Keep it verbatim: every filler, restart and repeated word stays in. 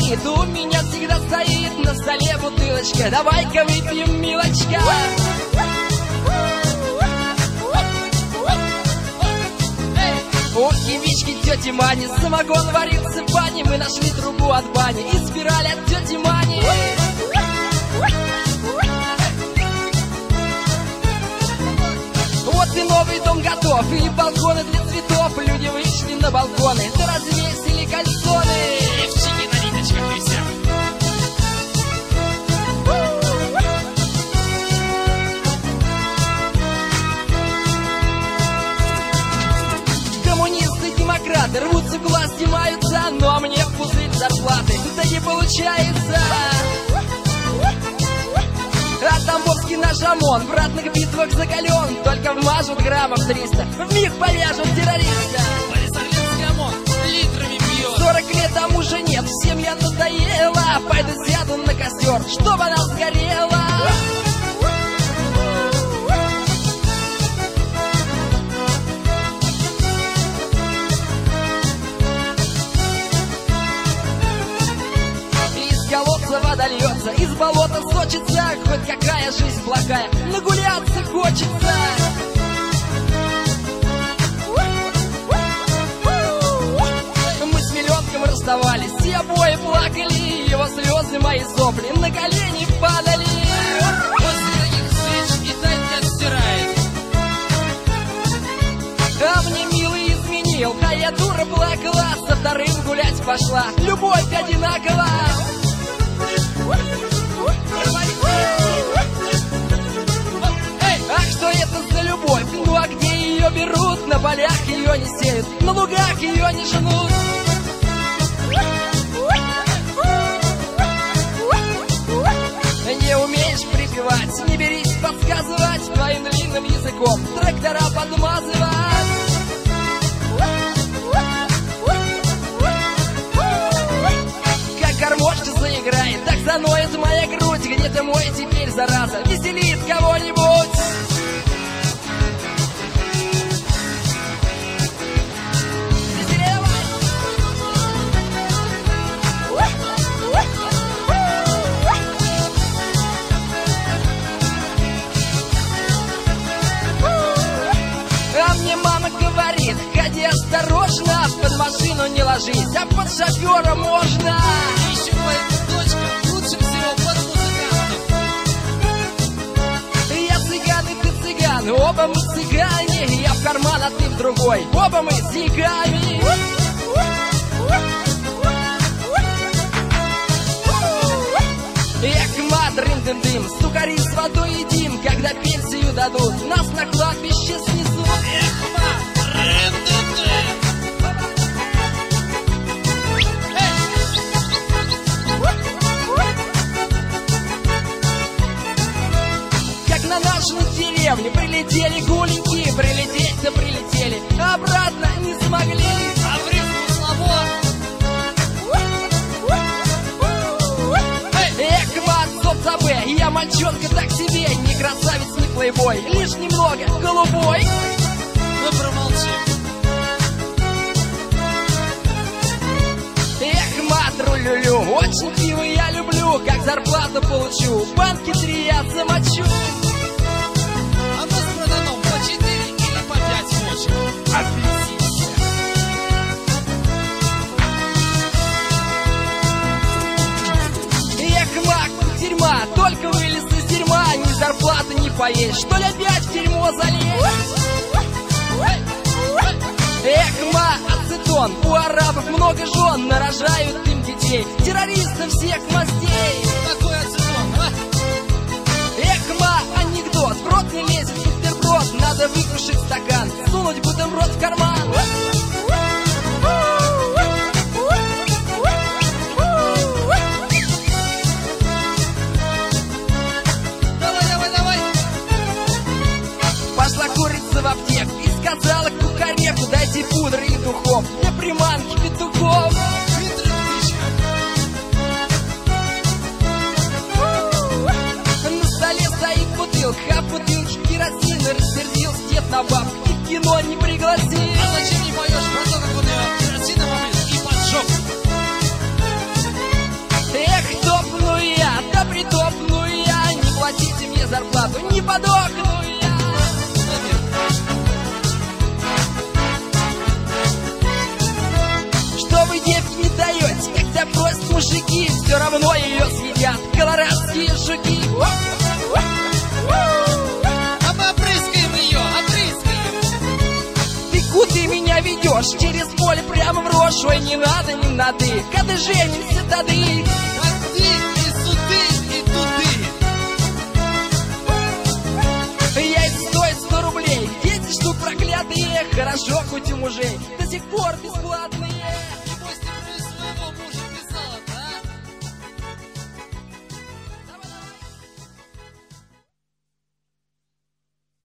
звонит, у меня всегда стоит на столе бутылочка. Давай-ка выпьем, милочка. У химички тети Мани самогон варился в бане. Мы нашли трубу от бани и спираль от тети Мани. Вот и новый дом готов, и балконы для цветов. Люди вышли на балконы, да развесили кальсоны. Девчики на ниточках висят. Коммунисты, демократы рвутся к власти, маются, но мне в пузырь зарплаты да не получается. А Тамбовский наш ОМОН в ратных битвах закален. Только вмажут граммов триста, вмиг повяжут террориста. Борисоглебский ОМОН литрами пьет. Сорок лет, а мужа нет, всем я надоела. Пойду сяду на костер, чтобы она сгорела. Вода льется, из болота сочится. Хоть какая жизнь плохая, нагуляться хочется. Мы с миллионком расставались, и обои плакали. Его слезы, мои сопли на колени падали. После таких встреч и тайт стирает. А мне милый изменил, а я дура плакала. Со вторым гулять пошла, любовь одинакова. Ах, что это за любовь? Ну а где ее берут? На полях ее не сеют, на лугах ее не женут. Не умеешь припевать, не берись подсказывать твоим длинным языком трактора подмазывать. Гармошка заиграет, так заноет моя грудь. Где ты мой теперь, зараза, веселит кого-нибудь? Веселее! А мне мама говорит, ходи осторожно, под машину не ложись, а под шофера можно. Еще моя дочка лучше всего под музыкантов. Я цыган, и ты цыган, оба мы цыгане. Я в карман, а ты в другой, оба мы с деньгами. Эх, мадрин дым-дым, сухари с водой едим. Когда пенсию дадут, нас на кладбище снесут. Эх, мадрин дым-дым. На нашу деревню прилетели гуленьки, прилететь-то прилетели, обратно не смогли. А в рифму слова. Эх, мат, соцабе, я мальчонка так себе, не красавец, не плейбой, лишь немного голубой. Ну промолчи. Эх, мат, рулюлю, очень пиво я люблю, как зарплату получу, банки три я замочу. А мы с братаном по четыре или по пять хочем. Объясните. Эх, мак, дерьма, только вылез из дерьма, ни зарплаты не поесть, что ли опять в дерьмо залезть? Эх, ма, ацетон, у арабов много жен, нарожают им детей, террористов всех мастей. Какой ацетон, а? Эх, ма, анекдот, в рот не лезет бутерброд, надо выкрушить стакан, сунуть бутерброд в карман. Давай, давай, давай. Пошла курица в аптеку и сказала кукареху, дайте пудры и духов для приманки петухов. На столе стоит бутылка, а в бутылке керосин, рассердился дед на бабку и в кино не пригласил. А зачем не поешь про то, как он ее керосином облил и поджег? мужики все равно ее съедят. Колорадские жуки. А мы опрыскаем ее, опрыскаем. Ты куда меня ведешь? Через поле прямо в рожь. Ой, не надо, не надо, когда женимся тады. Тады и суды, и туды. Яйца стоят сто рублей, десять штук проклятые. Хорошо, хоть у мужей до сих пор бесплатные.